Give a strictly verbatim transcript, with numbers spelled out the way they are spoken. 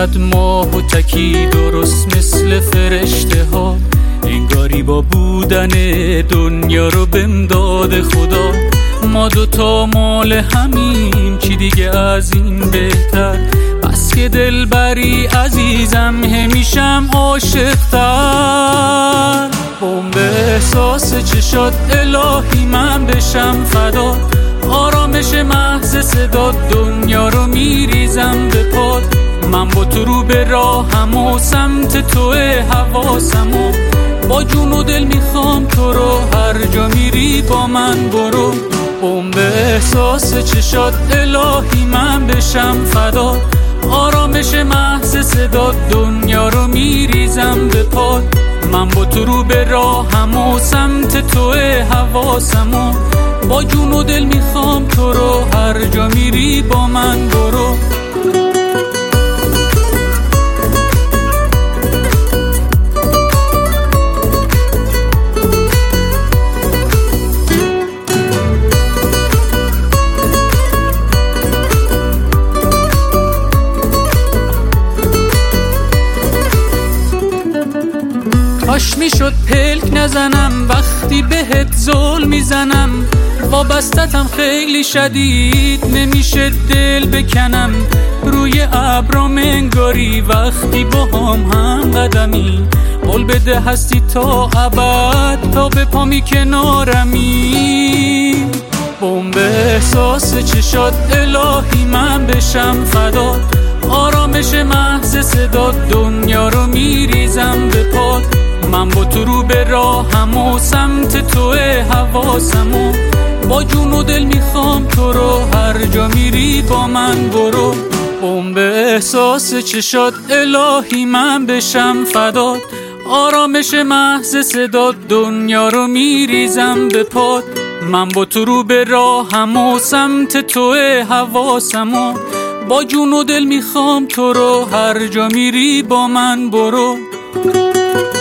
صد ماه و تکی درست مثل فرشته ها، انگاری با بودن دنیا رو بمداد خدا. ما دوتا مال همیم، چی دیگه از این بهتر؟ بس که دلبری عزیزم، همیشم عاشق‌تر. بمب احساس چشات الهی من بشم فدا، آرامش محض صدا دنیا رو میریزم به پاد. من با تو رو به راهم و سمت توه حواسم و با جون و دل میخوام تو رو، هر جا میری با من برو. بمب احساس چشات الهی من بشم فدا، آرامش محض صدا دنیا رو میریزم به پاد. من با تو رو به راهم و سمت توه حواسم و با جون و دل میخوام تو رو، هر جا میری با من برو. کاش میشد پلک نزنم وقتی بهت زل میزنم، وابستتم خیلی شدید نمیشه دل بکنم. روی ابرام انگاری وقتی با هم هم قدمی، قول بده هستی تا ابد تا به پامی کنارمی. بمب احساس چشات الهی من بشم فدا، آرامش محض صدا دنیا رو میریزم به پاد. من با تو رو به راهم و سمت توه حواسم و با جون و دل میخوام تو رو، هر جا میری با من برو. بمب احساس چشات الهی من بشم فدا، آرامش محض صدا دنیا رو میریزم به پاد. من با تو رو به راهم و سمت توه حواسم و با جون و دل میخوام تو رو، هر جا میری با من برو.